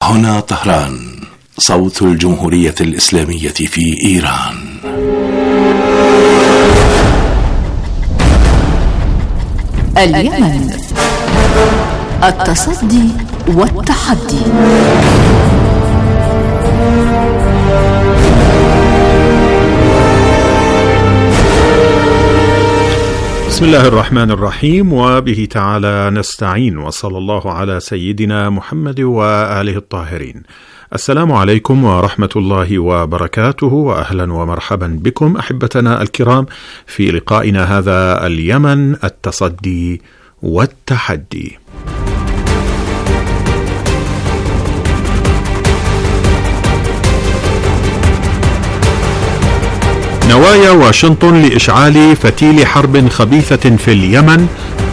هنا طهران، صوت الجمهورية الإسلامية في إيران. اليمن، التصدي والتحدي. بسم الله الرحمن الرحيم، وبه تعالى نستعين، وصلى الله على سيدنا محمد وآله الطاهرين. السلام عليكم ورحمة الله وبركاته، وأهلا ومرحبا بكم أحبتنا الكرام في لقائنا هذا اليمن، التصدي والتحدي. نوايا واشنطن لإشعال فتيل حرب خبيثة في اليمن.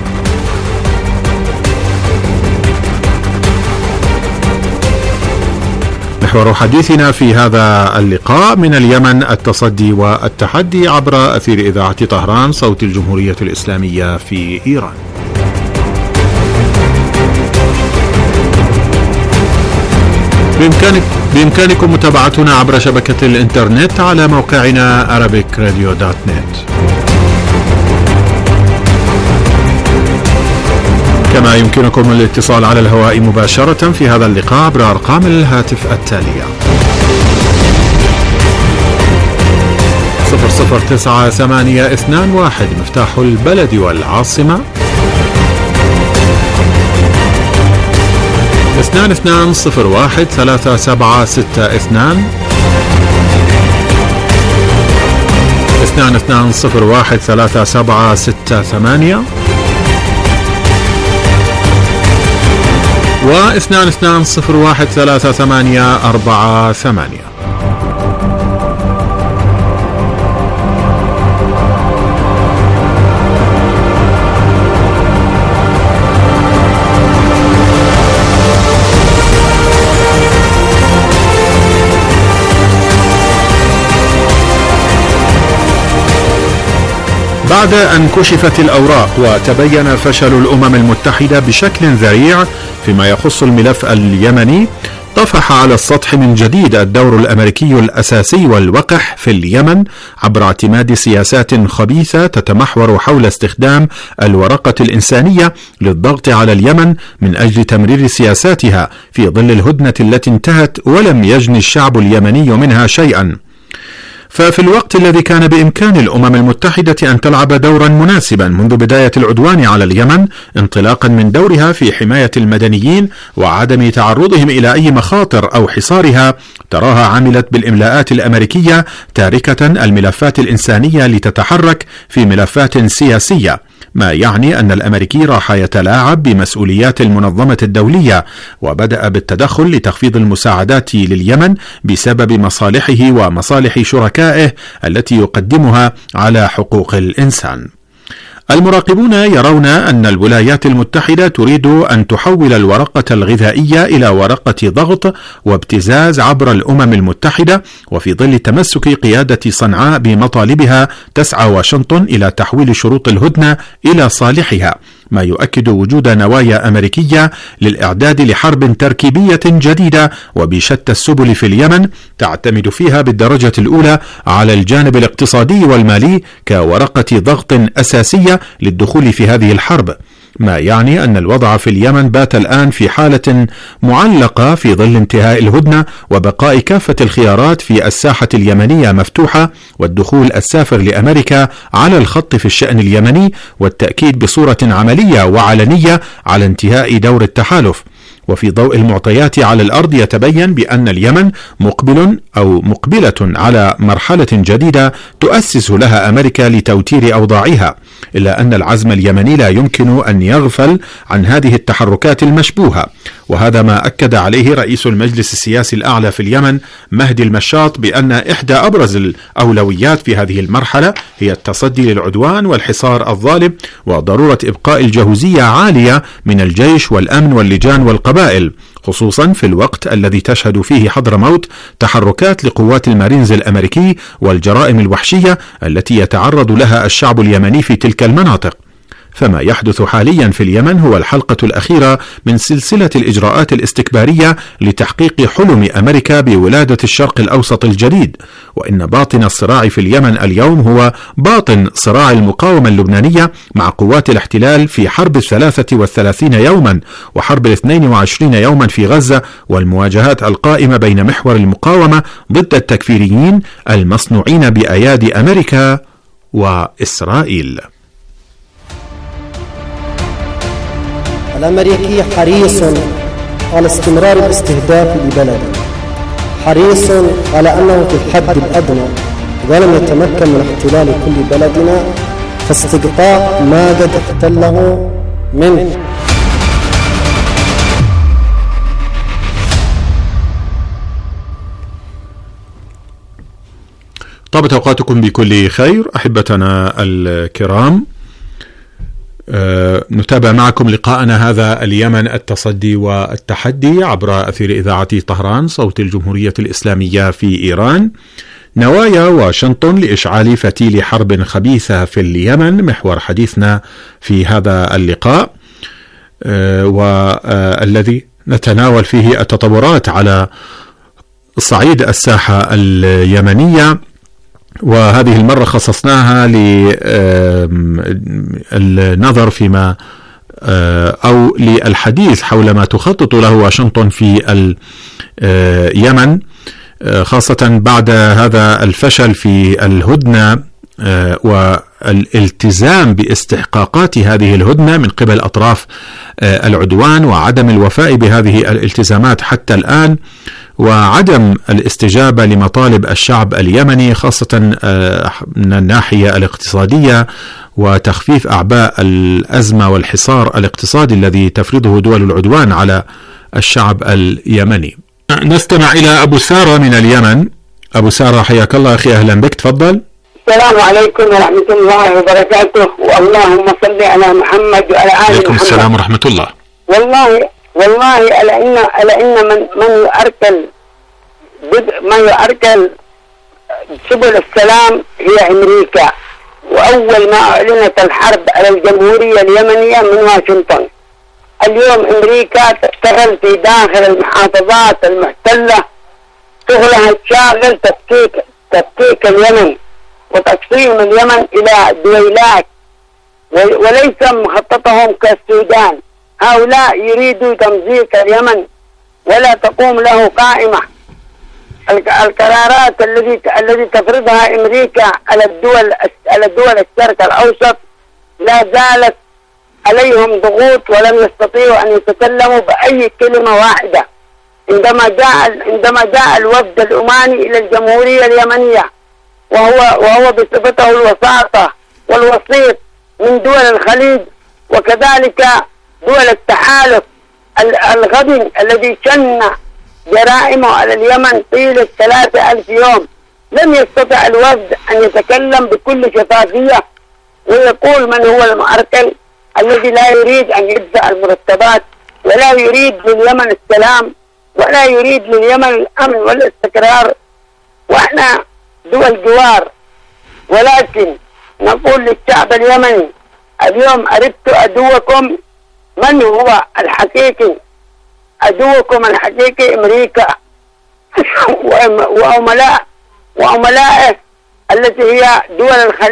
محور حديثنا في هذا اللقاء من اليمن، التصدي والتحدي، عبر أثير إذاعة طهران، صوت الجمهورية الإسلامية في إيران. بإمكانكم متابعتنا عبر شبكة الإنترنت على موقعنا arabicradio.net. كما يمكنكم الاتصال على الهواء مباشرة في هذا اللقاء عبر أرقام الهاتف التالية: 009821 مفتاح البلد والعاصمة، 22013762 22013768 و 22013848. بعد أن كشفت الأوراق وتبين فشل الأمم المتحدة بشكل ذريع فيما يخص الملف اليمني، طفح على السطح من جديد الدور الأمريكي الأساسي والوقح في اليمن عبر اعتماد سياسات خبيثة تتمحور حول استخدام الورقة الإنسانية للضغط على اليمن من أجل تمرير سياساتها في ظل الهدنة التي انتهت ولم يجني الشعب اليمني منها شيئا. ففي الوقت الذي كان بإمكان الأمم المتحدة أن تلعب دورا مناسبا منذ بداية العدوان على اليمن، انطلاقا من دورها في حماية المدنيين وعدم تعرضهم إلى أي مخاطر أو حصارها، تراها عملت بالإملاءات الأمريكية، تاركة الملفات الإنسانية لتتحرك في ملفات سياسية، ما يعني أن الأمريكي راح يتلاعب بمسؤوليات المنظمة الدولية، وبدأ بالتدخل لتخفيض المساعدات لليمن بسبب مصالحه ومصالح شركائه التي يقدمها على حقوق الإنسان. المراقبون يرون أن الولايات المتحدة تريد أن تحول الورقة الغذائية إلى ورقة ضغط وابتزاز عبر الأمم المتحدة، وفي ظل تمسك قيادة صنعاء بمطالبها تسعى واشنطن إلى تحويل شروط الهدنة إلى صالحها، ما يؤكد وجود نوايا أمريكية للإعداد لحرب تركيبية جديدة وبشتى السبل في اليمن، تعتمد فيها بالدرجة الأولى على الجانب الاقتصادي والمالي كورقة ضغط أساسية للدخول في هذه الحرب، ما يعني أن الوضع في اليمن بات الآن في حالة معلقة في ظل انتهاء الهدنة وبقاء كافة الخيارات في الساحة اليمنية مفتوحة، والدخول السافر لأمريكا على الخط في الشأن اليمني، والتأكيد بصورة عملية وعلنية على انتهاء دور التحالف. وفي ضوء المعطيات على الأرض يتبين بأن اليمن مقبلة على مرحلة جديدة تؤسس لها أمريكا لتوتير أوضاعها، إلا أن العزم اليمني لا يمكن أن يغفل عن هذه التحركات المشبوهة، وهذا ما أكد عليه رئيس المجلس السياسي الأعلى في اليمن مهدي المشاط، بأن إحدى أبرز الأولويات في هذه المرحلة هي التصدي للعدوان والحصار الظالم، وضرورة إبقاء الجهوزية عالية من الجيش والأمن واللجان والقبائل، خصوصا في الوقت الذي تشهد فيه حضرموت تحركات لقوات المارينز الأمريكي والجرائم الوحشية التي يتعرض لها الشعب اليمني في تلك المناطق. فما يحدث حاليا في اليمن هو الحلقة الأخيرة من سلسلة الإجراءات الاستكبارية لتحقيق حلم أمريكا بولادة الشرق الأوسط الجديد، وإن باطن الصراع في اليمن اليوم هو باطن صراع المقاومة اللبنانية مع قوات الاحتلال في حرب 33 يوما وحرب 22 يوما في غزة، والمواجهات القائمة بين محور المقاومة ضد التكفيريين المصنوعين بأيادي أمريكا وإسرائيل. الأمريكي حريص على استمرار الاستهداف لبلده، حريص على أنه في الحد الأدنى إذا لم يتمكن من احتلال كل بلدنا فاستقطاع ما قد احتله منه. طابت أوقاتكم بكل خير أحبتنا الكرام. نتابع معكم لقاءنا هذا اليمن التصدي والتحدي عبر أثير إذاعة طهران صوت الجمهورية الإسلامية في إيران. نوايا واشنطن لإشعال فتيل حرب خبيثة في اليمن محور حديثنا في هذا اللقاء، والذي نتناول فيه التطورات على صعيد الساحة اليمنية، وهذه المرة خصصناها للنظر فيما أو للحديث حول ما تخطط له واشنطن في اليمن، خاصة بعد هذا الفشل في الهدنة والالتزام باستحقاقات هذه الهدنة من قبل أطراف العدوان، وعدم الوفاء بهذه الالتزامات حتى الآن، وعدم الاستجابة لمطالب الشعب اليمني خاصة من الناحية الاقتصادية وتخفيف أعباء الأزمة والحصار الاقتصادي الذي تفرضه دول العدوان على الشعب اليمني. نستمع إلى أبو سارة من اليمن. أبو سارة حياك الله أخي، أهلا بك، تفضل. السلام عليكم ورحمة الله وبركاته، واللهم صل على محمد وعلى آل محمد. عليكم السلام ورحمة الله. والله ألا إن من يؤركل سبل السلام هي أمريكا، وأول ما أعلنت الحرب على الجمهورية اليمنية من واشنطن. اليوم أمريكا تشتغل في داخل المحافظات المحتلة، شغلها الشاغل تفكيك اليمن وتقسيم اليمن إلى دويلات، وليس مخططهم كالسودان. هؤلاء يريدوا تمزيق اليمن ولا تقوم له قائمة. القرارات التي تفرضها أمريكا على الدول الشرق الأوسط لا زالت عليهم ضغوط، ولم يستطيعوا أن يتكلموا بأي كلمة واحدة. عندما جاء الوفد الأماني إلى الجمهورية اليمنية وهو بصفته الوساطة والوسيط من دول الخليج وكذلك دول التحالف الغبي الذي شن جرائمه على اليمن طيلة 3000 يوم، لم يستطع الوفد أن يتكلم بكل شفافية ويقول من هو المعركل الذي لا يريد أن يدفع المرتبات ولا يريد لليمن السلام ولا يريد لليمن الأمن والاستقرار، وإحنا دول جوار. ولكن نقول للشعب اليمني اليوم عرفت عدوكم من هو الحقيقي. عدوكم الحقيقي أمريكا وعملائه التي هي دول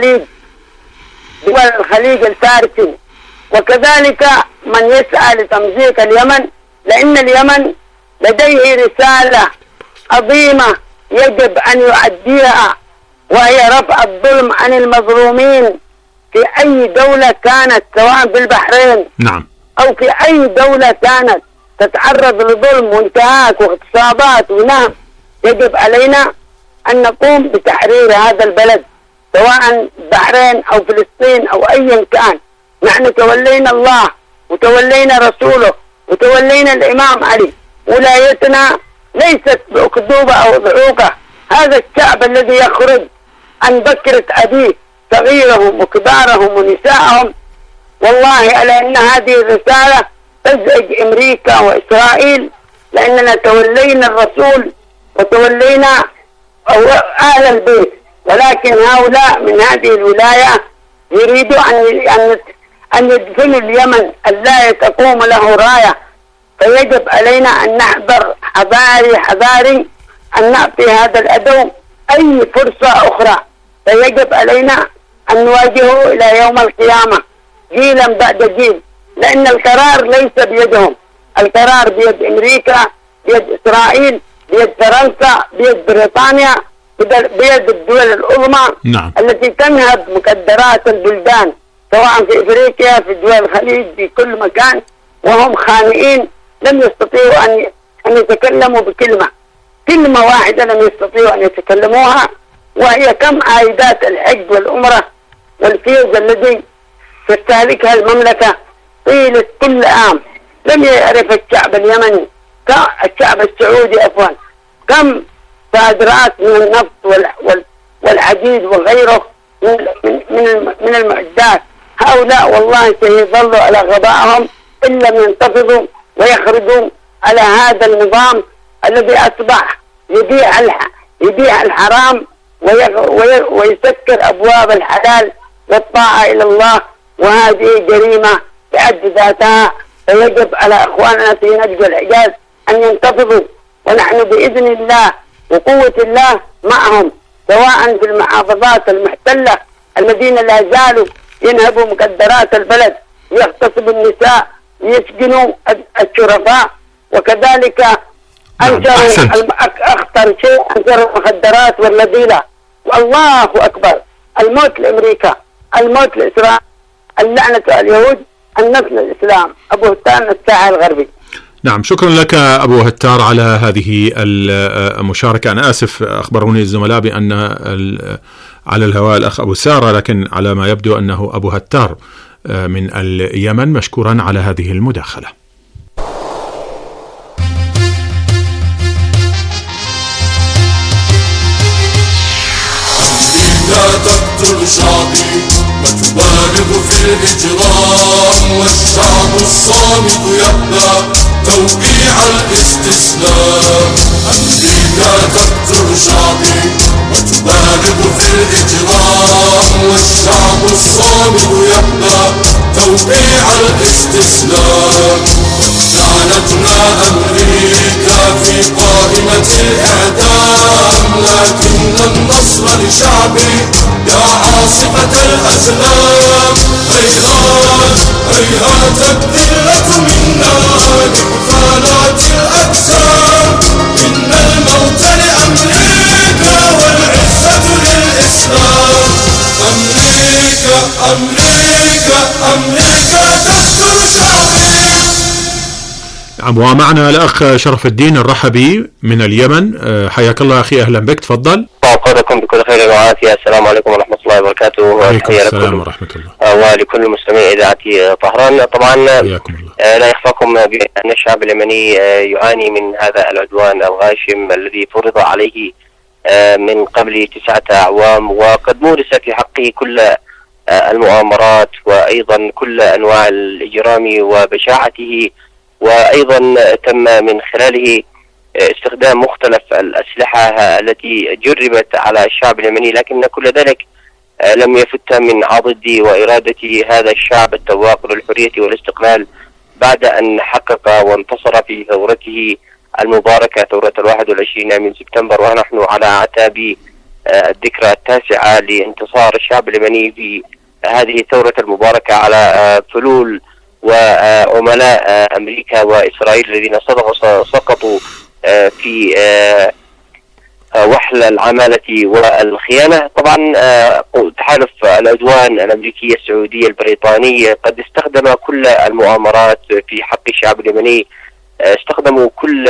الخليج الفارسي، وكذلك من يسعى لتمزيق اليمن، لأن اليمن لديه رسالة عظيمة يجب أن يؤديها، وهي رفع الظلم عن المظلومين في أي دولة كانت، سواء في البحرين أو في أي دولة كانت تتعرض لظلم وانتهاك واغتصابات ونهب. يجب علينا أن نقوم بتحرير هذا البلد، سواء البحرين أو فلسطين أو أيا كان. نحن تولينا الله وتولينا رسوله وتولينا الإمام علي، ولايتنا ليست بأكذوبة أو ضحوكة. هذا الشعب الذي يخرج عن بكرة أبيه صغيرهم وكبارهم ونساءهم، والله على أن هذه الرسالة تزعج أمريكا وإسرائيل، لأننا تولينا الرسول وتولينا أهل البيت. ولكن هؤلاء من هذه الولاية يريدوا أن يدفنوا اليمن أن لا تقوم له راية. فيجب علينا أن نحذر حذاري أن نعطي هذا العدو أي فرصة أخرى. فيجب علينا أن نواجهه إلى يوم القيامة جيلا بعد جيل، لأن القرار ليس بيدهم، القرار بيد أمريكا، بيد إسرائيل، بيد فرنسا، بيد بريطانيا، بيد الدول العظمى. نعم. التي تنهب مقدرات البلدان سواء في إفريقيا، في دول الخليج، في كل مكان، وهم خانئين لم يستطيعوا أن يتكلموا كلمة واحدة لم يستطيعوا أن يتكلموها، وهي كم عائدات الحج والعمرة والفيز الذي تستهلكها المملكة طيلة كل عام. لم يعرف الشعب اليمني الشعب السعودي كم صادرات من النفط والحديد وغيره من المعدات. هؤلاء والله سيظلوا على غبائهم إن لم ينتفضوا ويخرجوا على هذا النظام الذي أصبح يبيع الحرام ويسكر أبواب الحلال والطاعة إلى الله، وهذه جريمة بحد ذاتها. فيجب على أخواننا في نجد الحجاز أن ينتفضوا، ونحن بإذن الله وقوة الله معهم، سواء في المحافظات المحتلة الذين لا زالوا ينهبوا مقدرات البلد، يغتصبوا النساء، يسجنوا الشرفاء، وكذلك أنشروا أخطر شيء أنشروا المخدرات والنبيلة. والله أكبر، الموت لأمريكا، الموت لإسرائيل، اللعنة اليهود، النصر للإسلام. أبو هتان الساحل الغربي. نعم، شكرا لك أبو هتار على هذه المشاركة. أنا آسف، أخبروني الزملاء بأن على الهواء الأخ أبو سارة، لكن على ما يبدو أنه أبو هتار من اليمن. مشكورا على هذه المداخلة. لا تقتل شعبي وتبالغ في الإجرام، والشعب الصامت يبدأ توقيع الاستسلام. أمريكا تقتل شعبي وتبالغ في الإجرام، والشعب الصامت يبدأ توقيع الاستسلام. جعلتنا أمريكا في قائمة الإعدام، لكن النصر لشعبي يا عاصفة الأزلام. هيهات هيهات الذلة منا لكفالات الأجسام، إن الموت لأمريكا والعزة للإسلام. أمريكا أمريكا أمريكا تقتل شعبي. ومعنا الأخ شرف الدين الرحبي من اليمن. حياك الله أخي، أهلا بك، تفضل. أوقاتكم بكل خير وعافية. السلام عليكم ورحمة الله وبركاته. وعليكم السلام ورحمة الله. ولكل مستمعي إذاعة طهران. طبعا لا يخفاكم بأن الشعب اليمني يعاني من هذا العدوان الغاشم الذي فرض عليه من قبل 9 أعوام، وقد مورست في حقه كل المؤامرات وأيضا كل أنواع الإجرام وبشاعته، وأيضا تم من خلاله استخدام مختلف الأسلحة التي جربت على الشعب اليمني، لكن كل ذلك لم يفت من عضد وإرادة هذا الشعب التواق للحرية والاستقلال بعد أن حقق وانتصر في ثورته المباركة، ثورة 21 من سبتمبر، ونحن على أعتاب الذكرى 9 لانتصار الشعب اليمني في هذه الثورة المباركة على فلول وعملاء أمريكا وإسرائيل الذين سقطوا في وحل العمالة والخيانة. طبعا تحالف العدوان الأمريكي السعودي البريطاني قد استخدم كل المؤامرات في حق الشعب اليمني، استخدموا كل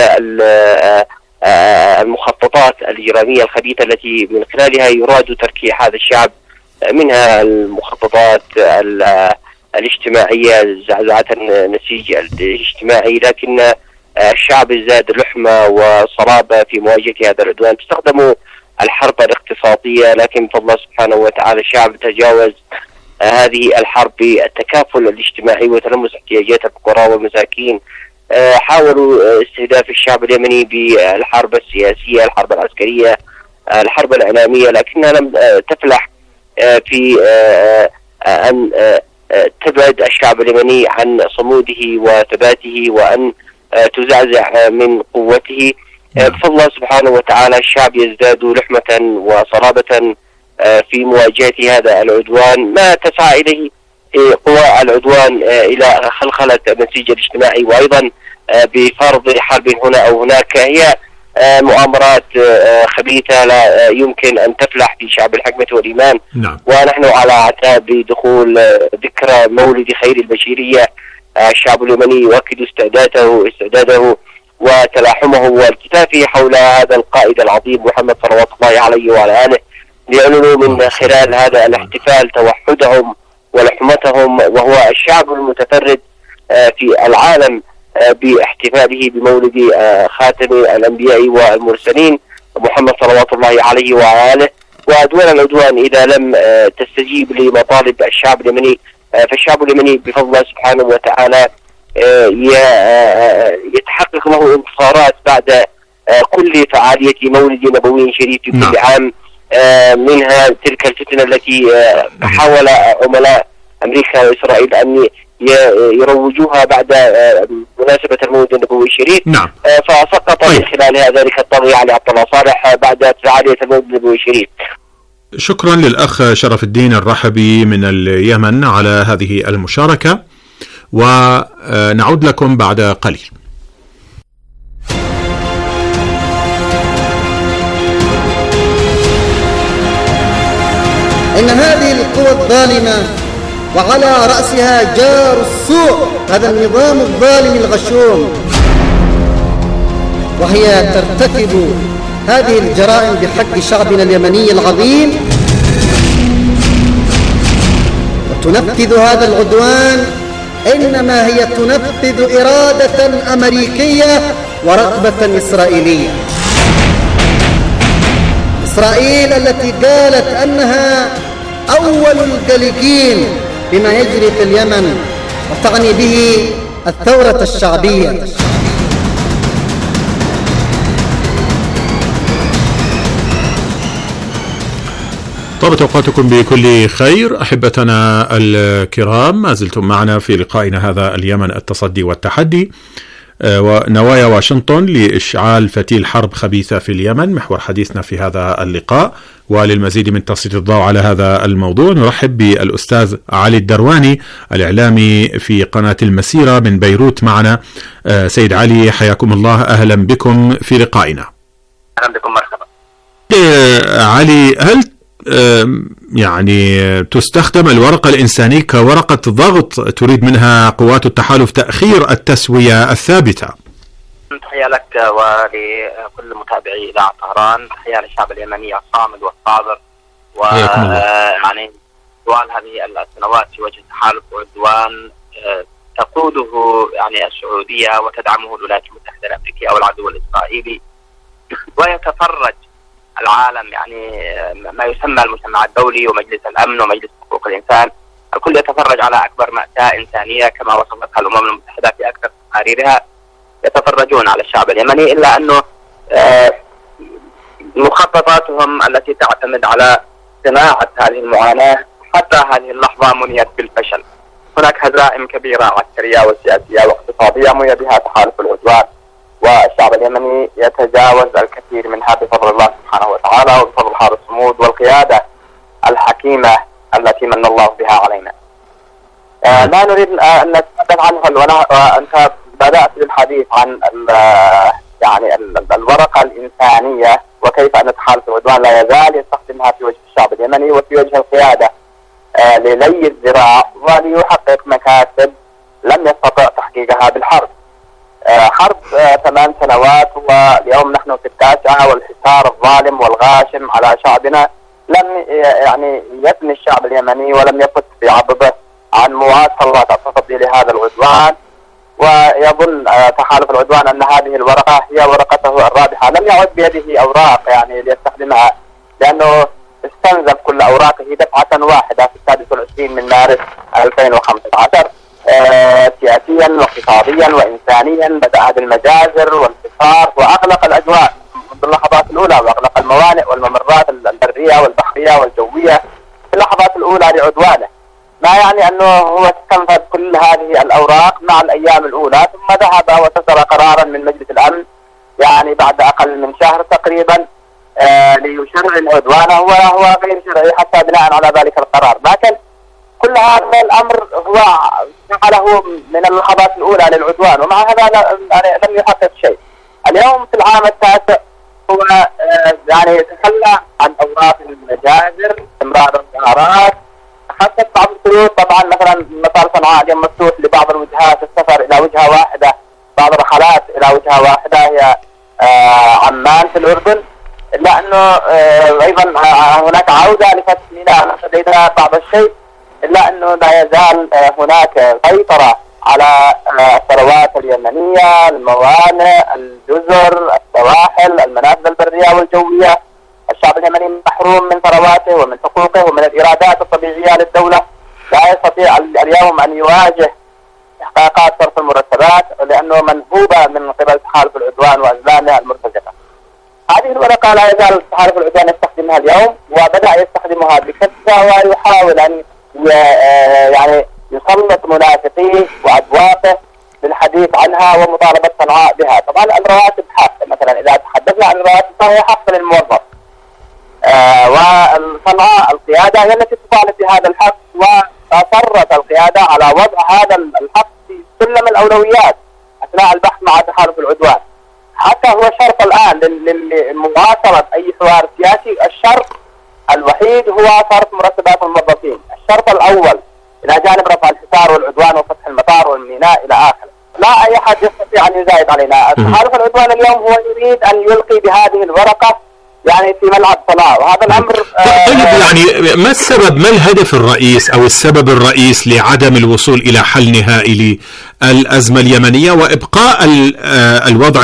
المخططات الإجرامية الخبيثة التي من خلالها يراد تركيع هذا الشعب، منها المخططات الاجتماعية، زعزعة النسيج الاجتماعي، لكن الشعب زاد لحمة وصلابة في مواجهة هذا العدوان. استخدموا الحرب الاقتصادية، لكن بفضل الله سبحانه وتعالى الشعب تجاوز هذه الحرب بالتكافل الاجتماعي وتلمس احتياجات الفقراء والمساكين. حاولوا استهداف الشعب اليمني بالحرب السياسية، الحرب العسكرية، الحرب الإعلامية، لكنها لم تفلح في أن تبعد الشعب اليمني عن صموده وثباته وأن تزعزع من قوته. بفضل الله سبحانه وتعالى الشعب يزداد لحمة وصلابة في مواجهة هذا العدوان، ما تسعى إليه قوى العدوان إلى خلخلة النسيج الاجتماعي وأيضا بفرض حرب هنا أو هناك. هي مؤامرات خبيثة لا يمكن أن تفلح في شعب الحكمة والإيمان. نعم. ونحن على اعتاب دخول ذكرى مولد خير البشرية. الشعب اليمني يؤكد استعداده وتلاحمه والتفافه حول هذا القائد العظيم محمد صلوات الله عليه وعلى آله، ليعلنوا من خلال هذا الاحتفال توحدهم ولحمتهم، وهو الشعب المتفرد في العالم باحتفاله بمولد خاتم الأنبياء والمرسلين محمد صلوات الله عليه وعلى آله. ودول العدوان إذا لم تستجيب لمطالب الشعب اليمني فالشعب اليمني بفضل الله سبحانه وتعالى يتحقق له انتصارات بعد كل فعالية مولد نبوي شريف في كل عام، منها تلك الفتنة التي حاول عملاء أمريكا وإسرائيل أن يروجوها بعد مناسبة المولد النبوي الشريف. نعم. فسقط من خلالها ذلك الطاغية علي عبد الله صالح بعد فعالية المولد النبوي الشريف. شكرا للأخ شرف الدين الرحبي من اليمن على هذه المشاركة، ونعود لكم بعد قليل. إن هذه القوى الظالمة وعلى رأسها جار السوء هذا النظام الظالم الغشوم، وهي ترتكب هذه الجرائم بحق شعبنا اليمني العظيم وتنفذ هذا العدوان، إنما هي تنفذ إرادة أمريكية ورغبة إسرائيلية. إسرائيل التي قالت أنها أول القلقين بما يجري في اليمن وتعني به الثورة الشعبية. طابت أوقاتكم بكل خير أحبتنا الكرام، ما زلتم معنا في لقائنا هذا اليمن التصدي والتحدي، ونوايا واشنطن لإشعال فتيل حرب خبيثة في اليمن محور حديثنا في هذا اللقاء. وللمزيد من تسليط الضوء على هذا الموضوع نرحب بالأستاذ علي الدرواني الإعلامي في قناة المسيرة من بيروت معنا. سيد علي حياكم الله، أهلا بكم في لقائنا. أهلا بكم، مرحبا. علي، هل يعني تستخدم الورقة الإنسانية كورقة ضغط تريد منها قوات التحالف تأخير التسوية الثابتة؟ تحية لك ولكل متابعي إذاعة طهران، تحية للشعب اليمني الصامد والصابر، ويعني طوال هذه السنوات في وجه تحالف وعدوان تقوده يعني السعودية وتدعمه الولايات المتحدة الأمريكية أو العدو الإسرائيلي، ويتفرج العالم يعني ما يسمى المجتمع الدولي ومجلس الأمن ومجلس حقوق الإنسان، الكل يتفرج على أكبر مأساة إنسانية كما وصفتها الأمم المتحدة في أكثر تقاريرها، يتفرجون على الشعب اليمني، إلا أنه مخططاتهم التي تعتمد على صناعة هذه المعاناة حتى هذه اللحظة منيت بالفشل. هناك هزائم كبيرة عسكرية وسياسية واقتصادية مني بها تحالف العدوان، والشعب اليمني يتجاوز الكثير منها بفضل الله سبحانه وتعالى وبفضل حار الصمود والقيادة الحكيمة التي من الله بها علينا. ما نريد أن نتحدث عنه، وأنت بدأت بالحديث عن يعني الورقة الإنسانية وكيف أن تحالف العدوان لا يزال يستخدمها في وجه الشعب اليمني وفي وجه القيادة للي الذراع وليحقق مكاسب لم يستطع تحقيقها بالحرب. حرب 8 سنوات واليوم نحن في 9، والحصار الظالم والغاشم على شعبنا لم يعني يبني الشعب اليمني ولم يفت في عضده عن مواصلة التصدي لهذا العدوان، ويظن تحالف العدوان أن هذه الورقة هي ورقته الرابحة. لم يعد بيده أوراق يعني ليستخدمها، لأنه استنزف كل أوراقه دفعة واحدة في 26 من مارس 2015 سياسيا واقتصاديا وإنسانيا. بدأ بالمجازر والحصار وأغلق الأجواء منذ اللحظات الأولى، وأغلق الموانئ والممرات البرية والبحرية والجوية في اللحظات الأولى لعدوانه. لا يعني أنه هو استنفذ كل هذه الأوراق مع الأيام الأولى ثم ذهب وتصدر قرارا من مجلس الأمن يعني بعد أقل من شهر تقريبا ليشرع العدوان. هو غير شرعي حتى بناء على ذلك القرار، لكن كل هذا الأمر هو فعله من اللحظات الأولى للعدوان، ومع هذا لم يحقق شيء. اليوم في العام التاسع هو يعني تخلى عن أوراق المجازر، استمرار الظاهرات، خاصة بعض الخيوط. طبعا مثلا مطار صنعاء اليوم مفتوح لبعض الوجهات السفر إلى وجهة واحدة، بعض الرحلات إلى وجهة واحدة هي عمان في الأردن، إلا أنه أيضا هناك عودة لفتح ميناء لدينا بعض الشيء، إلا أنه لا يزال هناك سيطرة على الثروات اليمنية، الموانئ، الجزر، السواحل، المنافذ البرية والجوية. الشعب اليمني محروم من ثرواته ومن حقوقه ومن الإيرادات الطبيعية للدولة، لا يستطيع اليوم أن يواجه إحقاقات صرف المرتبات لأنه منهوبة من قبل تحالف العدوان وأزلامه المرتزقة. هذه الورقة لا يزال تحالف العدوان يستخدمها اليوم، وبدأ يستخدمها بكثرة ويحاول أن يعني يسلط منافقيه وأبواقه للحديث عنها ومطالبة صنعاء بها. طبعا الرواتب حق، مثلا إذا تحدثنا عن الرواتب فهي حق للموظف، وصنعاء القيادة هي التي تطالب بهذا الحق، وأصرت القيادة على وضع هذا الحق في سلم الأولويات أثناء البحث مع تحالف العدوان. حتى هو شرط الآن لمواصلة أي حوار سياسي، الشرط الوحيد هو صرف مرتبات الموظفين. الشرط الأول إلى جانب رفع الحصار والعدوان وفتح المطار والميناء إلى آخره، لا أي أحد يستطيع أن يزايد علينا. تحالف العدوان اليوم هو يريد أن يلقي بهذه الورقة يعني في ملعب صنعاء، وهذا الأمر طيب يعني ما السبب، ما الهدف الرئيس أو السبب الرئيس لعدم الوصول إلى حل نهائي للأزمة اليمنية وإبقاء الوضع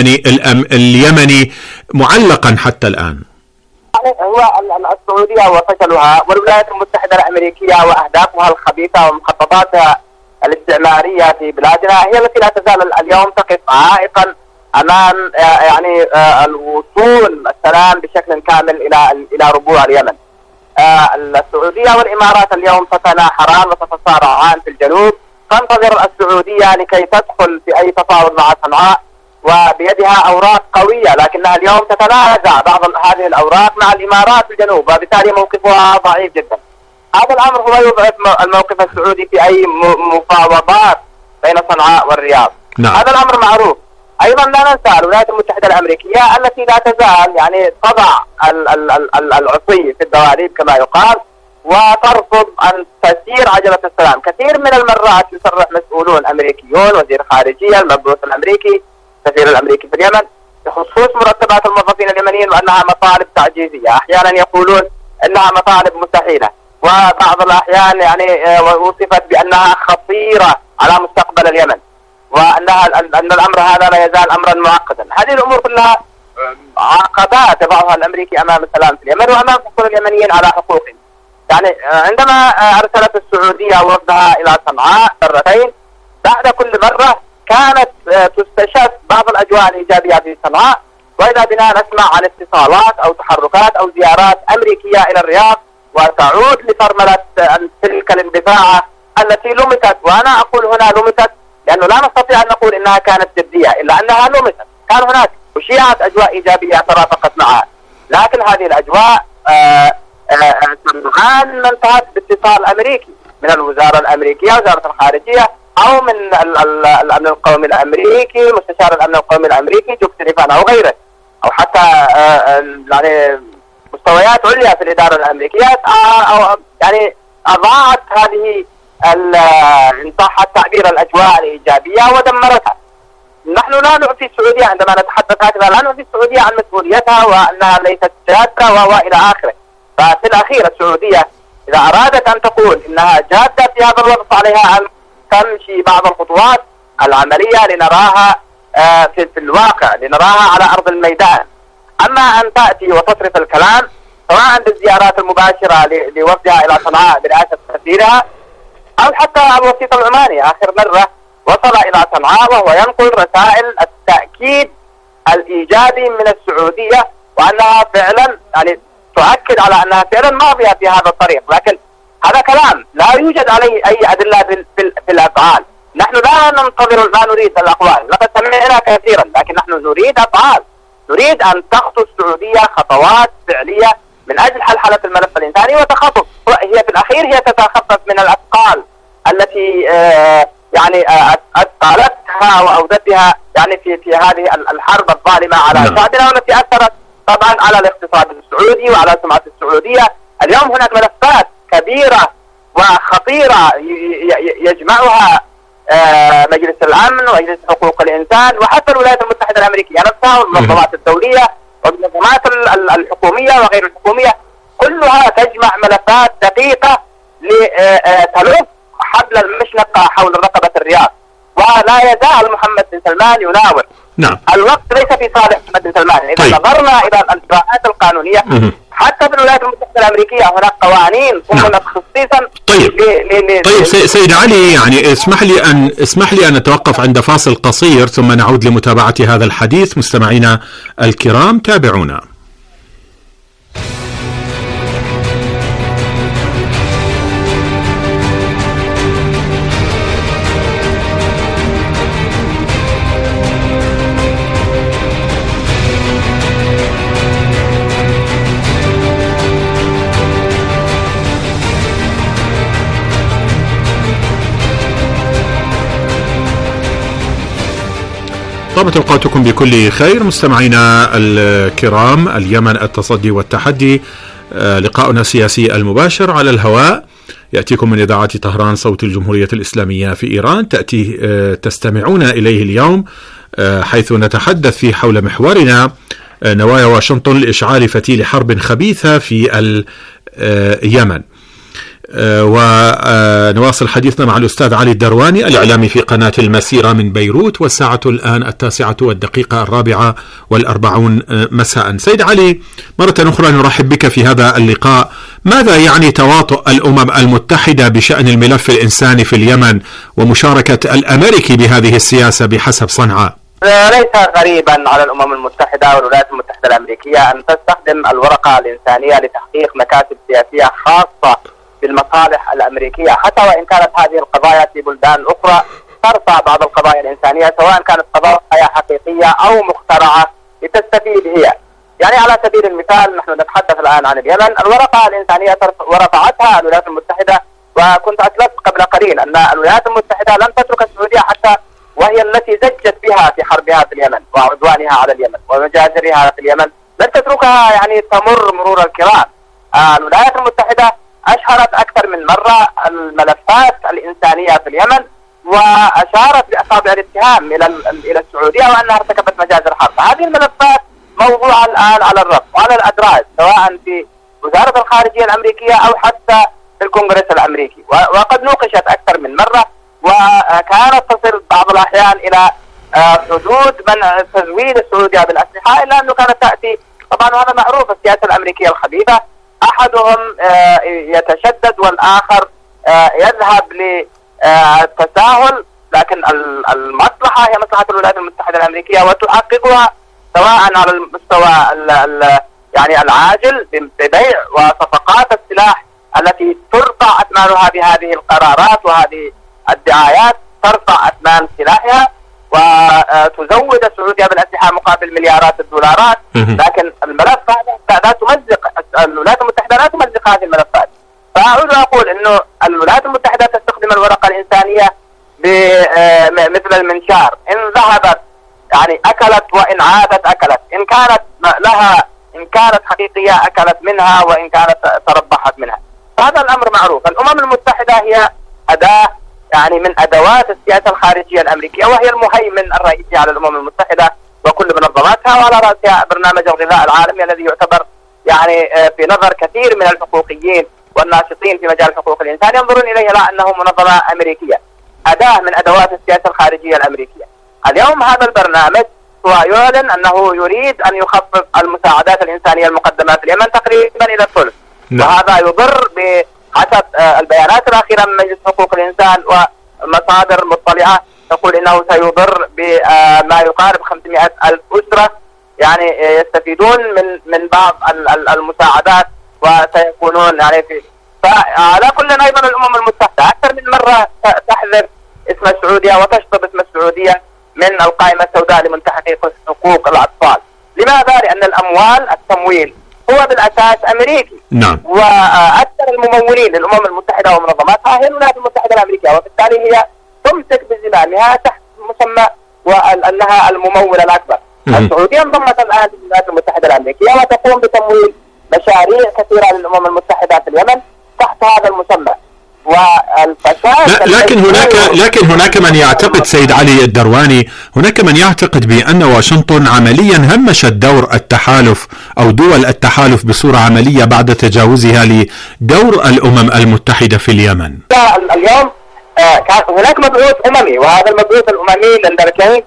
اليمني معلقا حتى الآن؟ هو السعودية وفشلها والولايات المتحدة الأمريكية وأهدافها الخبيثة ومخططاتها الاستعمارية في بلادنا هي التي لا تزال اليوم تقف عائقا أمام يعني الوصول السلام بشكل كامل إلى ربوع اليمن. السعودية والإمارات اليوم تتناحران وتتصارعان في الجنوب. تنتظر السعودية لكي تدخل في أي تفاوض مع صنعاء وبيدها أوراق قوية، لكنها اليوم تتنازع بعض هذه الأوراق مع الإمارات في الجنوب، وبالتالي موقفها ضعيف جدا. هذا الأمر هو يضعف الموقف السعودي في أي مفاوضات بين صنعاء والرياض. نعم. هذا الأمر معروف. أيضا لا ننسى الولايات المتحدة الأمريكية التي لا تزال يعني تضع العصي في الدواليب كما يقال، وترفض أن تسير عجلة السلام. كثير من المرات يصرح مسؤولون أمريكيون، وزير خارجية، المبعوث الأمريكي، السفير الأمريكي في اليمن، بخصوص مرتبات الموظفين اليمنيين وأنها مطالب تعجيزية. أحيانا يقولون أنها مطالب مستحيلة، وبعض الأحيان يعني وصفت بأنها خطيرة على مستقبل اليمن، أن الأمر هذا لا يزال أمرا معقدا. هذه الأمور كلها عقبات يضعها الأمريكي أمام السلام في اليمن وأمام حصول اليمنيين على حقوقهم. يعني عندما أرسلت السعودية وفدها إلى صنعاء مرتين، بعد كل مرة كانت تستشف بعض الأجواء الإيجابية في صنعاء، وإذا بنا نسمع عن اتصالات أو تحركات أو زيارات أمريكية إلى الرياض وتعود لفرملة تلك الاندفاعة التي لمست. وأنا أقول هنا لمست لأنه لا نستطيع أن نقول إنها كانت جدية، إلا أنها لمست. كان هناك وشيعت أجواء إيجابية ترافقت معها، لكن هذه الأجواء سرعان انتهت باتصال أمريكي من الوزارة الأمريكية، وزارة الخارجية، أو من الأمن القومي الأمريكي، مستشار الأمن القومي الأمريكي جوك سليفان أو غيره، أو حتى يعني مستويات عليا في الإدارة الأمريكية، أو يعني أضاعت هذه إن صح التعبير الأجواء الإيجابية ودمرتها. نحن لا نعفي السعودية عندما نتحدث هكذا، لا نعفي السعودية عن مسؤوليتها وأنها ليست جادة وإلى آخره. ففي الأخير السعودية إذا أرادت أن تقول إنها جادة في هذا الوقت عليها أن تمشي بعض الخطوات العملية لنراها في الواقع، لنراها على أرض الميدان. أما أن تأتي وتصرف الكلام سواء بالزيارات المباشرة لوفدها إلى صنعاء برئاسة سفيرها، أو حتى الوسيط العماني آخر مرة وصل إلى صنعاء وهو ينقل رسائل التأكيد الإيجابي من السعودية، وأنها فعلا يعني تؤكد على أنها فعلا ماضية في هذا الطريق. لكن هذا كلام لا يوجد عليه أي أدلة في الأفعال. نحن لا ننتظر، لا نريد الأقوال، لقد سمعنا كثيرا، لكن نحن نريد أفعال. نريد أن تخطو السعودية خطوات فعلية من أجل حل الملف الإنساني وتخطط. هي في الأخير هي تتخفف من الأثقال التي يعني أثقلتها وأودتها يعني في هذه الحرب الظالمة على شعبنا، والتي أثرت طبعا على الاقتصاد السعودي وعلى سمعة السعودية. اليوم هناك ملفات كبيرة وخطيرة يجمعها مجلس الأمن ومجلس حقوق الإنسان وحتى الولايات المتحدة الأمريكية نفسها والمنظمات الدولية والمنظمات الحكومية وغير الحكومية، كلها تجمع ملفات دقيقة لتلف حبل المشنقة حول رقبة الرياض. ولا يزال محمد بن سلمان يناور. نعم. الوقت ليس في صالح محمد بن سلمان. إذا نظرنا إلى الإجراءات القانونية حتى في الولايات المتحدة الأمريكية هناك قوانين صنعت خصيصا. طيب سيد علي، يعني اسمح لي أن نتوقف عند فاصل قصير ثم نعود لمتابعة هذا الحديث. مستمعينا الكرام تابعونا. طابت أوقاتكم بكل خير مستمعينا الكرام. اليمن، التصدي والتحدي، لقاؤنا السياسي المباشر على الهواء يأتيكم من إذاعة طهران صوت الجمهورية الإسلامية في إيران. تستمعون إليه اليوم حيث نتحدث فيه حول محورنا نوايا واشنطن لإشعال فتيل حرب خبيثة في اليمن. ونواصل حديثنا مع الأستاذ علي الدرواني الإعلامي في قناة المسيرة من بيروت، والساعة الآن 9:40 مساء. سيد علي، مرة أخرى نرحب بك في هذا اللقاء. ماذا يعني تواطؤ الأمم المتحدة بشأن الملف الإنساني في اليمن ومشاركة الأمريكي بهذه السياسة بحسب صنعاء؟ ليس غريبا على الأمم المتحدة والولايات المتحدة الأمريكية أن تستخدم الورقة الإنسانية لتحقيق مكاسب سياسية خاصة بالمصالح الأمريكية، حتى وإن كانت هذه القضايا في بلدان أخرى ترفع بعض القضايا الإنسانية سواء كانت قضايا حقيقية أو مخترعة لتستفيد هي. يعني على سبيل المثال نحن نتحدث الآن عن اليمن، الورقة الإنسانية ورفعتها الولايات المتحدة، وكنت أسلفت قبل قليل أن الولايات المتحدة لم تترك السعودية حتى وهي التي زجت بها في حربها في اليمن وعدوانها على اليمن ومجازرها في اليمن، لن تتركها يعني تمر مرور الكرام. الولايات المتحدة أشهرت أكثر من مرة الملفات الإنسانية في اليمن، وأشارت بأصابع الاتهام إلى السعودية وأنها ارتكبت مجازر حرب. هذه الملفات موضوعة الآن على الرف وعلى الأدراج سواء في وزارة الخارجية الأمريكية أو حتى في الكونغرس الأمريكي، وقد نوقشت أكثر من مرة، وكانت تصل بعض الأحيان إلى حدود منع تزويد السعودية بالأسلحة، إلا أنه كانت تأتي طبعا، وهذا معروف السياسة الأمريكية الخبيثة، أحدهم يتشدد والآخر يذهب للتساهل، لكن المصلحة هي مصلحة الولايات المتحدة الأمريكية وتحققها سواء على المستوى يعني العاجل ببيع وصفقات السلاح التي ترفع أثمانها بهذه القرارات وهذه الدعايات، ترفع أثمان سلاحها وتزود السعودية بالأسلحة مقابل مليارات الدولارات. لكن الملف هذا لا تمزق الولايات المتحدة، لا تمزق هذه الملفات. فأعود أقول إنه الولايات المتحدة تستخدم الورقة الإنسانية مثل المنشار، إن ذهبت يعني أكلت وإن عادت أكلت، إن كانت حقيقية أكلت منها وإن كانت تربحت منها. هذا الأمر معروف. الأمم المتحدة هي أداة يعني من أدوات السياسة الخارجية الأمريكية، وهي المهيمن الرئيسي على الأمم المتحدة وكل منظماتها، وعلى رأسها برنامج الغذاء العالمي الذي يعتبر يعني في نظر كثير من الحقوقيين والناشطين في مجال حقوق الإنسان ينظرون إليه لا أنه منظمة أمريكية، أداة من أدوات السياسة الخارجية الأمريكية. اليوم هذا البرنامج هو يعلن أنه يريد أن يخفف المساعدات الإنسانية المقدمة في اليمن تقريبا إلى الثلث، وهذا يضر بحسب البيانات الأخيرة من مجلس حقوق الإنسان ومصادر مطلعة تقول إنه سيضر بما يقارب 500,000 أسرة، يعني يستفيدون من بعض المساعدات وسيكونون يعني فعلى كل أيضا الأمم المتحدة أكثر من مرة تحذف اسم السعودية وتشطب اسم السعودية من القائمة السوداء لمنتهكي حقوق الأطفال. لماذا؟ لأن التمويل هو بالأساس أمريكي. نعم. وأكثر الممولين للأمم المتحدة ومنظماتها هي الولايات المتحدة الأمريكية، وبالتالي هي تمسك بزمامها تحت مسمى وأنها الممول الأكبر. السعودية انضمت الآن للولايات المتحدة الأمريكية وتقوم بتمويل مشاريع كثيرة للأمم المتحدة في اليمن تحت هذا المسمى. لكن هناك من يعتقد سيد علي الدرواني، هناك من يعتقد بأن واشنطن عمليا همشت دور التحالف أو دول التحالف بصورة عملية بعد تجاوزها لدور الأمم المتحدة في اليمن. اليوم كان هناك مبعوث أممي، وهذا المبعوث الأممي للأمريكان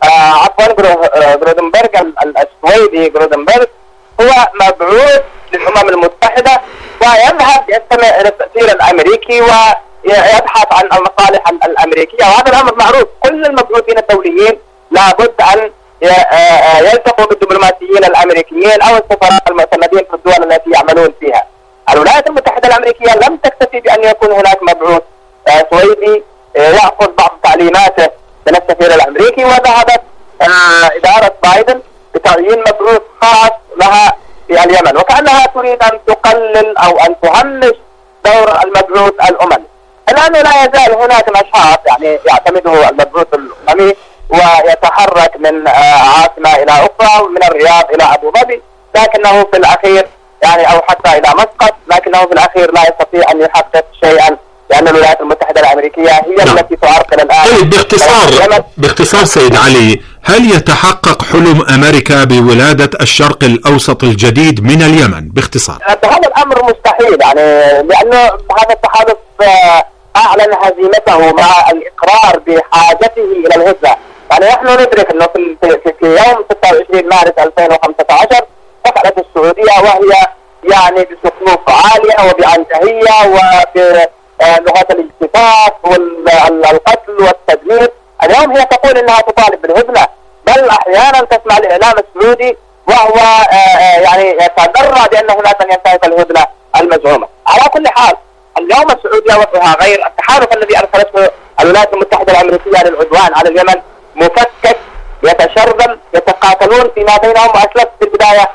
جرودنبرغ السويدي جرودنبرغ هو مبعوث للأمم المتحدة ويذهب يستمع إلى التأثير الأمريكي ويبحث عن المصالح الأمريكية، وهذا الأمر معروف. كل المبعوثين الدوليين لابد أن يلتقوا بالدبلوماسيين الأمريكيين أو السفراء المعتمدين في الدول التي يعملون فيها. الولايات المتحدة الأمريكية لم تكتفي بأن يكون هناك مبعوث سويدي يأخذ بعض تعليماته من السفير الأمريكي، وذهبت إدارة بايدن بتعيين مبعوث خاص لها في اليمن، وكأنها تريد أن تقلل أو أن تهمش دور المبعوث الأممي. الآن لا يزال هناك نشاط يعني يعتمده المبعوث الأممي ويتحرك من عاصمة إلى أخرى ومن الرياض إلى أبو ظبي، لكنه في الأخير يعني أو حتى إلى مسقط، لكنه في الأخير لا يستطيع أن يحقق شيئا لأن الولايات المتحدة الأمريكية هي التي تعرقل الآن. باختصار سيد علي، هل يتحقق حلم أمريكا بولادة الشرق الأوسط الجديد من اليمن باختصار؟ هذا الأمر مستحيل يعني، لأنه هذا التحالف أعلن هزيمته مع الإقرار بحاجته إلى الهدنة. يعني نحن ندرك أنه في يوم 26 مارس 2015 دخلت السعودية وهي يعني بصفوف عالية وبعنجهية وبلغة الاجتثاث والقتل والتدمير. اليوم هي تقول انها تطالب بالهدنة، بل احيانا تسمع الاعلام السعودي وهو يعني يتضرع بان هناك من ينتهك الهدنة المزعومة. على كل حال اليوم السعودية وضعها غير. التحالف الذي ارسلته الولايات المتحدة الامريكية للعدوان على اليمن مفكك، يتشرذم، يتقاتلون فيما بينهم. واسلفت في البداية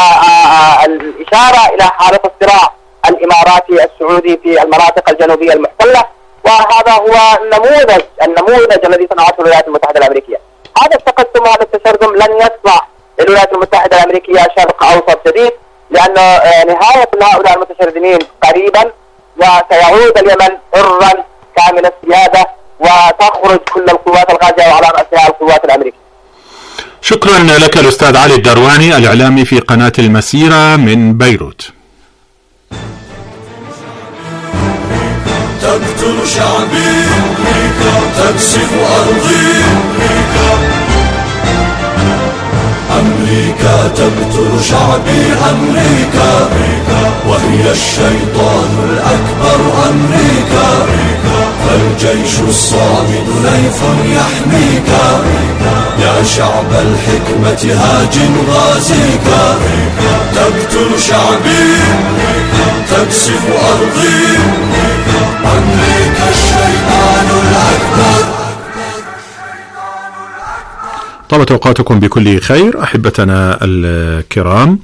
الاشارة الى حالة الصراع الاماراتي السعودي في المناطق الجنوبية المحتلة، وهذا هو النموذج الذي صنعته الولايات المتحدة الأمريكية. هذا التقسم وهذا التشرذم لن يصنع الولايات المتحدة الأمريكية شرق أوسط جديد، لأن نهاية هؤلاء المتشرذمين قريبا، وسيعود اليمن حرا كامل السيادة وتخرج كل القوات الغازية وعلى رأسها القوات الأمريكية. شكرا لك الأستاذ علي الدرواني الإعلامي في قناة المسيرة من بيروت. تقتل شعبي تكسف أرضي، أمريكا تقتل شعبي، أمريكا وهي الشيطان الأكبر، أمريكا فالجيش الصامد ليف يحميك، يا شعب الحكمة هاج غازيك. تقتل شعبي تكسف أرضي، أمريكا الشيطان الأكبر. طابت أوقاتكم بكل خير أحبتنا الكرام.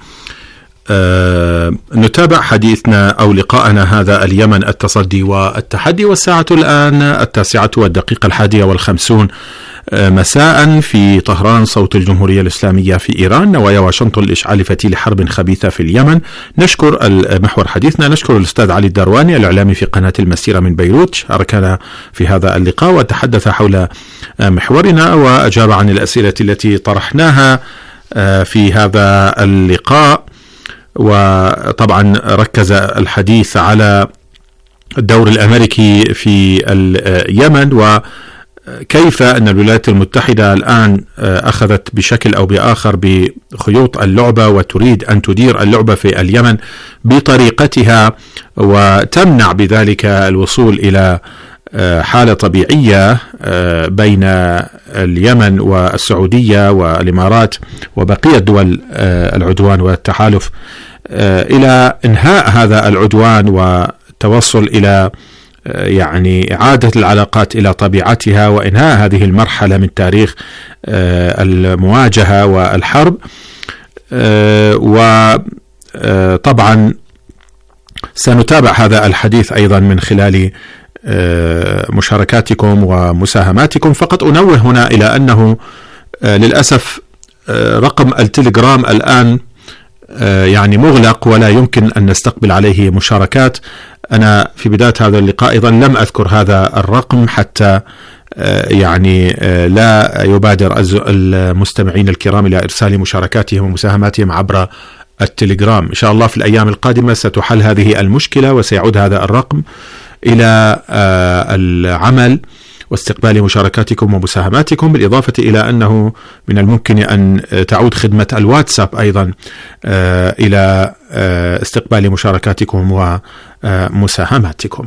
نتابع حديثنا أو لقاءنا هذا اليمن التصدي والتحدي، والساعة الآن 9:51 مساء في طهران، صوت الجمهورية الإسلامية في إيران. نوايا واشنطن لإشعال فتيل حرب خبيثة في اليمن. نشكر محور حديثنا، نشكر الأستاذ علي الدرواني الإعلامي في قناة المسيرة من بيروت، شاركنا في هذا اللقاء وتحدث حول محورنا وأجاب عن الأسئلة التي طرحناها في هذا اللقاء. وطبعا ركز الحديث على الدور الأمريكي في اليمن وكيف أن الولايات المتحدة الآن أخذت بشكل أو بآخر بخيوط اللعبة وتريد أن تدير اللعبة في اليمن بطريقتها وتمنع بذلك الوصول إلى حالة طبيعية بين اليمن والسعودية والإمارات وبقية دول العدوان والتحالف إلى إنهاء هذا العدوان التوصل إلى يعني إعادة العلاقات إلى طبيعتها وإنهاء هذه المرحلة من تاريخ المواجهة والحرب. وطبعا سنتابع هذا الحديث أيضا من خلال مشاركاتكم ومساهماتكم. فقط أنوه هنا إلى أنه للأسف رقم التليجرام الآن يعني مغلق ولا يمكن أن نستقبل عليه مشاركات. أنا في بداية هذا اللقاء أيضا لم أذكر هذا الرقم حتى يعني لا يبادر المستمعين الكرام إلى إرسال مشاركاتهم ومساهماتهم عبر التليجرام. إن شاء الله في الأيام القادمة ستحل هذه المشكلة وسيعود هذا الرقم إلى العمل واستقبال مشاركاتكم ومساهماتكم، بالإضافة إلى أنه من الممكن أن تعود خدمة الواتساب أيضا إلى استقبال مشاركاتكم ومساهماتكم.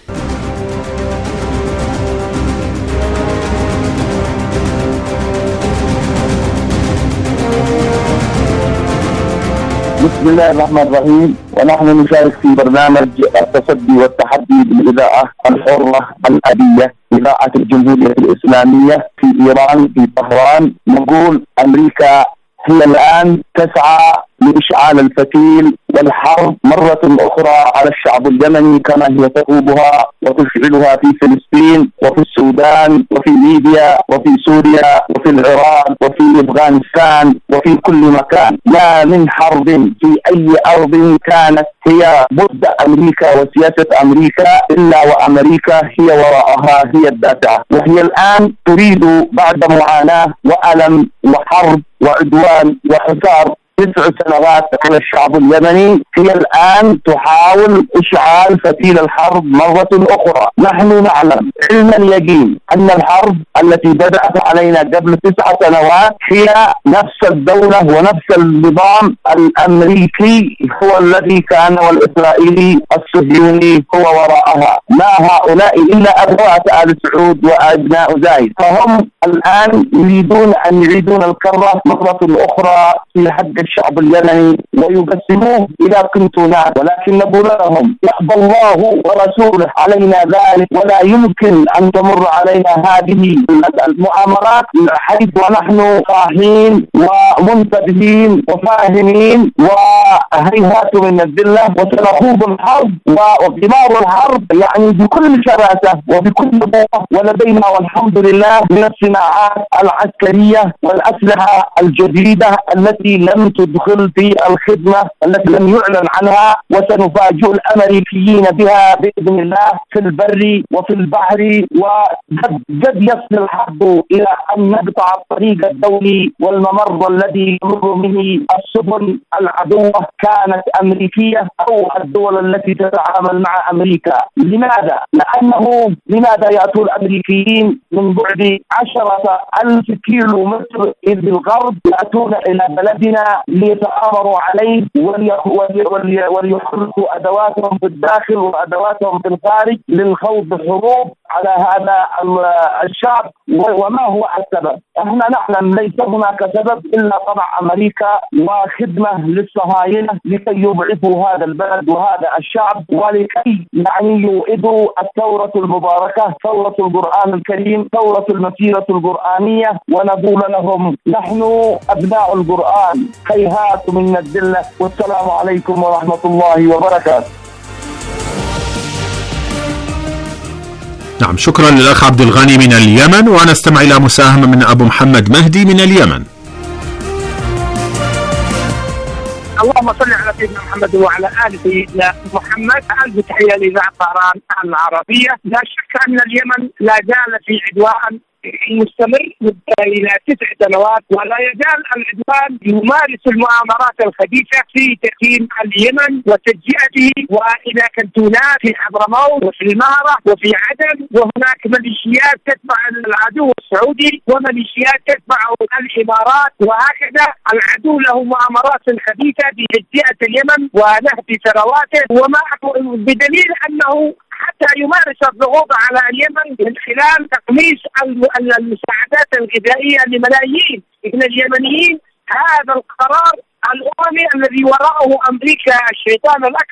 بسم الله الرحمن الرحيم. ونحن نشارك في برنامج التصدي والتحدي بالإذاعة الحرة الأبية، إذاعة الجمهورية الإسلامية في إيران في طهران. نقول أمريكا هي الآن تسعى لإشعال الفتيل والحرب مرة أخرى على الشعب اليمني كما هي تخوضها وتشعلها في فلسطين وفي السودان وفي ليبيا وفي سوريا وفي العراق وفي أفغانستان وفي كل مكان. لا من حرب في أي أرض كانت هي ضد أمريكا وسياسة أمريكا إلا وأمريكا هي وراءها، هي الدافعة. وهي الآن تريد بعد معاناة وألم وحرب وعدوان وحصار 9 سنوات على الشعب اليمني، هي الآن تحاول إشعال فتيل الحرب مرة أخرى. نحن نعلم علم اليقين أن الحرب التي بدأت علينا قبل 9 سنوات هي نفس الدولة ونفس النظام الأمريكي هو الذي كان، والإسرائيلي الصهيوني هو وراءها، ما هؤلاء إلا أبناء آل سعود وأبناء زايد. فهم الآن يريدون أن يعيدون الكرة مرة أخرى في حق الشعب اليمني ويقسموه إلى كنتونات. ولكن نقول لهم يأبى الله ورسوله علينا ذلك، ولا يمكن أن تمر علينا هذه المؤامرات حيث ونحن صاحين ومنتبهين وفاهمين وهيهات من الذلة، وسنخوض الحرب وغمار الحرب يعني بكل شراسة وبكل قوة. ولدينا والحمد لله من الصناعات العسكرية والأسلحة الجديدة التي لم تدخل في الخدمة، التي لم يعلن عنها، وسنفاجئ الأمريكيين بها بإذن الله في البر وفي البحر. وقد يصل الحرب إلى أن نقطع الطريق الدولي والممر الذي يمر به السفن العدوة كانت أمريكية أو الدول التي تتعامل مع أمريكا. لماذا يأتوا الأمريكيين من بعد 10,000 كيلو متر إلى الغرب، يأتون إلى بلدنا ليتآمروا عليه وليحركوا أدواتهم في الداخل وأدواتهم في الخارج للخوض بحروب على هذا الشعب؟ وما هو السبب؟ احنا نعلم ليس هناك سبب إلا طبع أمريكا وخدمة للصهاينة لكي يضعفوا هذا البلد وهذا الشعب، ولكي يعني يوئدوا الثورة المباركة، ثورة القرآن الكريم، ثورة المسيرة القرآنية. ونقول لهم نحن أبناء القرآن، هيهات من الذلة. والسلام عليكم ورحمة الله وبركاته. نعم، شكرا للأخ عبد الغني من اليمن. ونستمع إلى مساهمة من أبو محمد مهدي من اليمن. اللهم صل على سيدنا محمد وعلى آل سيدنا محمد. ألف تحية لإذاعة طهران العربية. لا شك أن اليمن لا زال في عدوان مستمر إلى 9 سنوات، ولا يزال العدوان يمارس المؤامرات الخبيثة في تقييم اليمن وتجزئته، وإلى كنتونات في حضرموت وفي المهرة وفي عدن. وهناك ميليشيات تتبع العدو السعودي وميليشيات تتبع الإمارات، وهكذا العدو له مؤامرات خبيثة بتجزئة اليمن ونهب ثرواته، وما بدليل أنه حتى يمارس الضغوط على اليمن من خلال تقميص المساعدات الغذائية لملايين من اليمنيين. هذا القرار الأممي الذي وراءه أمريكا الشيطان الأكبر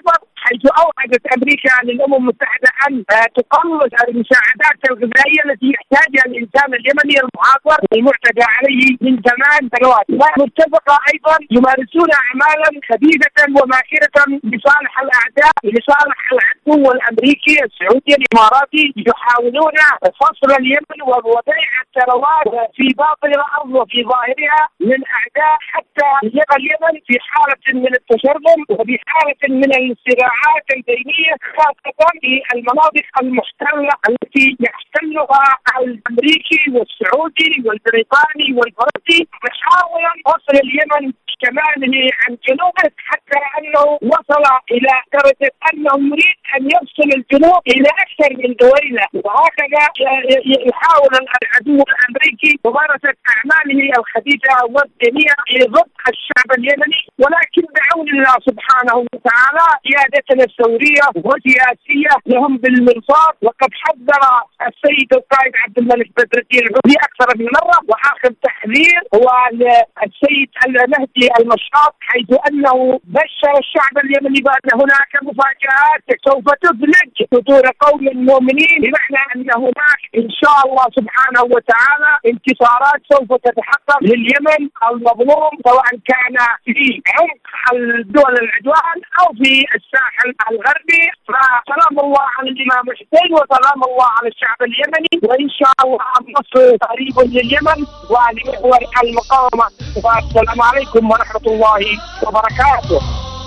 حيث أوعدت أمريكا للأمم المتحدة أن تقلص المساعدات الغذائية التي يحتاجها الإنسان اليمني المحاصر المعتدى عليه من 8 سنوات. ومتفقة أيضا يمارسون أعمالا خبيثة وماكرة لصالح الأعداء، لصالح العدو الأمريكي السعودي الإماراتي، يحاولون فصل اليمن ووضع الثروات في باطن الأرض وفي ظاهرها للأعداء حتى يبقى اليمن في حالة من التشرذم وفي حالة من الصراعات البينية، خاصة في المناطق المحتلة التي يحتلها الأمريكي والسعودي والبريطاني والفرنسي، محاولا فصل اليمن شماله عن جنوبه، حتى أنه وصل إلى درجة أنه يريد أن يفصل الجنوب إلى أكثر من دويلة. وهكذا يحاول العدو الأمريكي ممارسة أعماله الخبيثة والدنيئة ضد الشعب اليمني، ولكن بعون الله سبحانه وتعالى قيادتنا الثورية وسياسية لهم بالمرصاد. وقد حذر السيد القائد عبد الملك بدر الدين الحوثي أكثر من مرة، وآخر تحذير هو السيد المهدي المشاط، حيث أنه بشر الشعب اليمني بأن هناك مفاجآت سوف تفلج صدور قوم مؤمنين، بمعنى أن هناك إن شاء الله سبحانه وتعالى انتصارات سوف تتحقق لليمن المظلوم، سواء كان في عمق الدول العدوان أو في الساحل الغربي. فسلام الله على الإمام حسين وسلام الله على الشعب اليمني، وإن شاء الله النصر قريب لليمن ولمحور المقاومة. والسلام عليكم ورحمة الله وبركاته.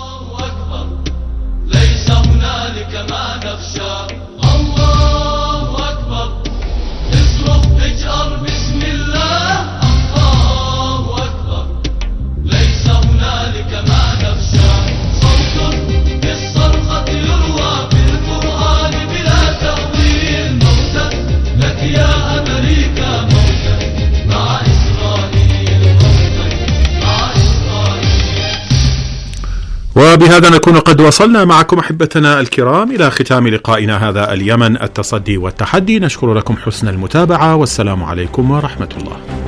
ليس هنالك ما نخشى، الله أكبر، اصرخ اجأر بسم الله، الله أكبر، ليس هنالك ما نخشى، صوت بالصرخة يروى في القرآن بلا تأويل، موتا لك يا أمريكا، موتا مع إسرائيل، موتا مع إسرائيل. وبهذا نكون قد وصلنا معكم أحبتنا الكرام إلى ختام لقائنا هذا اليمن التصدي والتحدي. نشكر لكم حسن المتابعة، والسلام عليكم ورحمة الله.